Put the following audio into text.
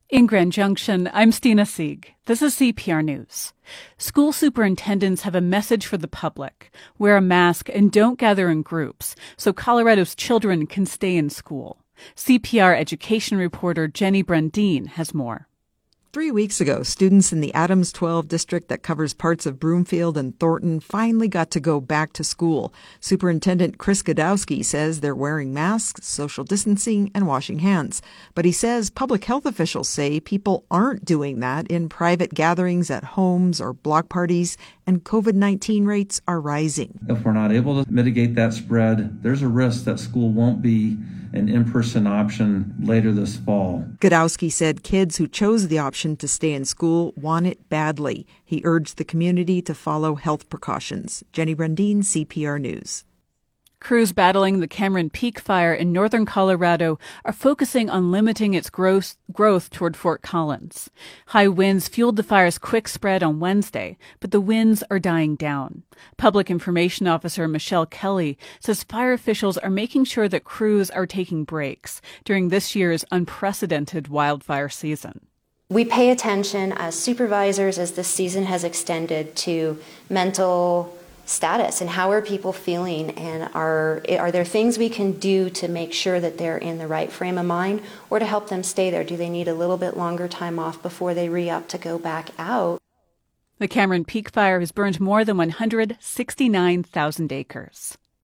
In Grand Junction, I'm Stina Sieg. This is CPR News. School superintendents have a message for the public. Wear a mask and don't gather in groups so Colorado's children can stay in school. CPR education reporter Jenny Brundin has more. 3 weeks ago, students in the Adams 12 district that covers parts of Broomfield and Thornton finally got to go back to school. Superintendent Chris Gadowski says they're wearing masks, social distancing, and washing hands. But he says public health officials say people aren't doing that in private gatherings at homes or block parties, and COVID-19 rates are rising. If we're not able to mitigate that spread, there's a risk that school won't be an in-person option later this fall. Gadowski said kids who chose the option to stay in school want it badly. He urged the community to follow health precautions. Jenny Brundin, CPR News. Crews battling the Cameron Peak Fire in northern Colorado are focusing on limiting its growth toward Fort Collins. High winds fueled the fire's quick spread on Wednesday, but the winds are dying down. Public Information Officer Michelle Kelly says fire officials are making sure that crews are taking breaks during this year's unprecedented wildfire season. We pay attention as supervisors as this season has extended to mental status and how are people feeling, and are there things we can do to make sure that they're in the right frame of mind or to help them stay there? Do they need a little bit longer time off before they re-up to go back out? The Cameron Peak Fire has burned more than 169,000 acres.